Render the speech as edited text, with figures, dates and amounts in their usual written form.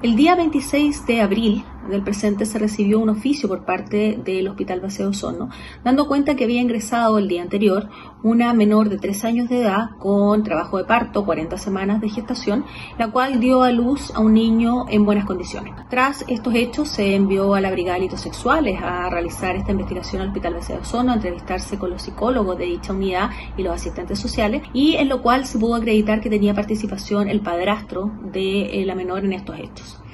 El día 26 de abril del presente se recibió un oficio por parte del Hospital Base de Osorno, dando cuenta que había ingresado el día anterior una menor de 3 años de edad con trabajo de parto, 40 semanas de gestación, la cual dio a luz a un niño en buenas condiciones. Tras estos hechos se envió a la Brigada de Delitos Sexuales a realizar esta investigación al Hospital Base de Osorno, a entrevistarse con los psicólogos de dicha unidad y los asistentes sociales, y en lo cual se pudo acreditar que tenía participación el padrastro de la menor en estos hechos.